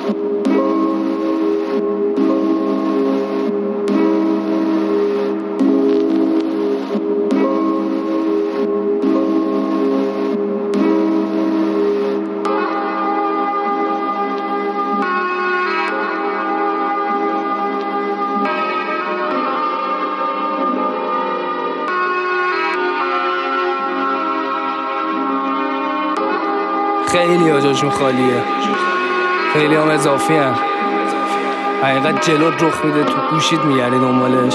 خیلی ها جاشون خالیه، خیلی هم اضافی هم. حقیقت جلو رخ میده، تو گوشید میگردی دنبالش.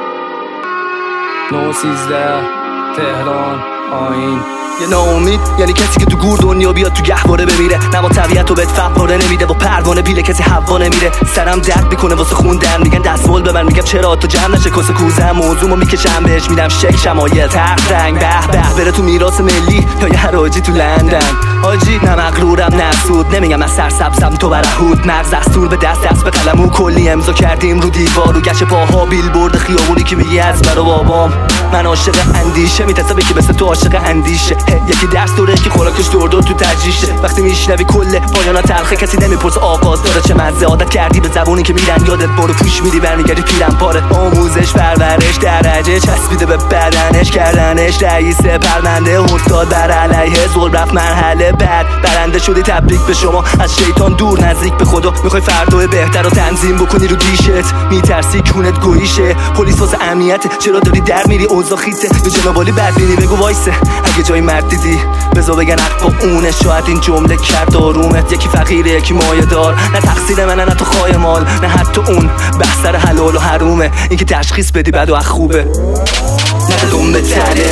913 تهران آیین. یه ناامید یعنی کسی که تو گور دنیا بیاد تو گهواره بمیره، نما طبیعت رو بهت فواره نمیده و پروانه بیله کسی هوا نمیره. سرم درد میکنه واسه خوندن، میگن دستمال به من، میگم چرا تا جمع نشه کاسه کوزم. موضوعمو میکشم بهش میدم شک شمایل تخت رنگ به به بره تو میراث ملی یا یه حراجی تو لندن. حاجی نه مغرورم نه سود، نمیگم از سرسبزم تو برهود. مغز دستور به دست به قلمو کلی امضا کردیم رو دیوار و گچ پاها بیلبورد خیابونی که میگی از برا بابام. من عاشق اندیشه میترسم که مثل تو عاشق اندیشه. یکی درس دوره که خوراکش دور تو تجریشه. وقتی میشنوی کل پایانا تلخه کسی نمیپرسه آغاز داره چه مزه. عادت کردی به زبونی که میرن یادت برو پوش میدی برمیگردی پیرم پاره. آموزش پرورش درجه چسبیده به بدنش، کردنش رئیس پرونده افتاد بر علیه ظلم رفت مرحله بعد. برنده شدی تبریک به شما، از شیطان دور نزدیک به خدا. میخوای فردا بهتر رو تنظیم بکنی رو دیشت، میترسی کونت گویشه. پلیس واسه امنیت چرا داری در میری اوضاع خیته. یا جنابالی بدبینی بگو وایسه، اگه جای مرد دیدی بذار بگن حق با اونه. شاید این جمله کرد آرومت، یکی فقیره یکی مایه دار. نه تقصیر منه نه تو خواهی مال، نه حتی اون بحث سر حلال و حرومه. این که تشخیص بدی بد و خوبه، نه دنبه تره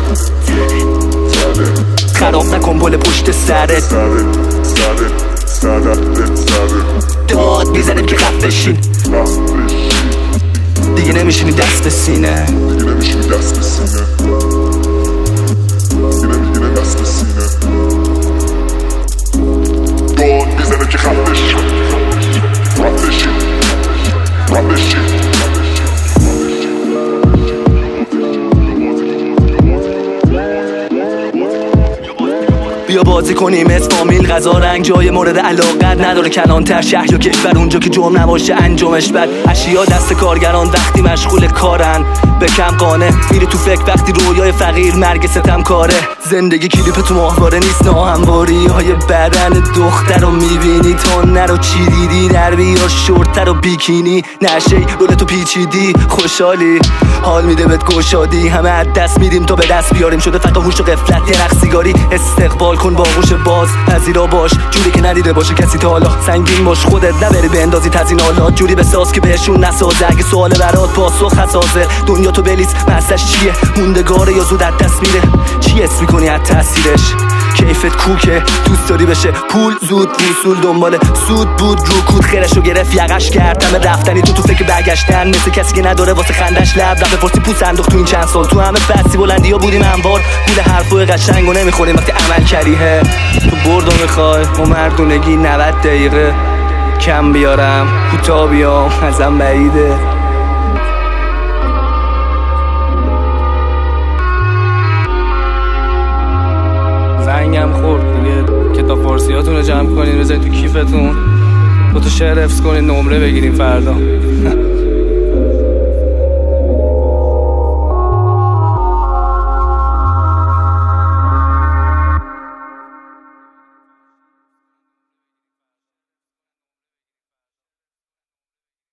خراب نکن پل پشت سرت. داد میزنیم که خفه شین، دیگه نمیشینی دست به سینه. داد میزنیم که خفه شین، بیا بازی کنیم اسم فامیل غذا رنگ جای مورد علاقت نداره. کلانتر شهر یا کشور اونجا که جرم نباشه انجامش بد. اشیا دست کارگران وقتی مشغول کارن، به کم قانه میری تو فکر وقتی رویای فقیر مرگ ستم کاره. زندگی کلیپ تو ماهواره نیست، ناهمواری های بدن دختر رو میبینی. تا نرو چی دیدی در بیار شورتر و بیکینی. نشی رولتو پیچیدی خوشحالی، حال میده بهت گشادی. همه از دست میدیم تا به دست بیاریم، شده فقط هوش و غفلت یه رقص سیگاری. استقبال کن با آغوش باز، پذیرا باش جوری که ندیده باشه کسی تا حالا. سنگین باش خودت نبری بندازی تزین حالات، جوری بساز که بهشون نسازه. اگه سوال برات پاسخ حساسه، دنیا تو بلیس مزدش چیه؟ موندگاره یا زود از دست میره؟ چی اسم میکنی از تاثیرش؟ کیفت کوکه دوست داری بشه پول زود، وصول دنبال سود بود رو کود. خیرشو گرفت یقش کرد همه رفتنی تو فکر برگشتن. مثل کسی که نداره واسه خندش لب رفت بپرسی پول انداخت تو این چند سال. تو همه فصلی بلندی ها بودیم انوار، پول حرفای قشنگو نمیخوریم وقتی عمل کریه. تو بردو میخوای با مردونگی 90 دقیقه کم بیارم کوتاه بیام ازم بعیده. زنگم خورد دیگه، کتاب فارسیاتون رو جمع کنین بذارین تو کیفتون، 2 تا شعر حفظ کنین نمره بگیریم فردا.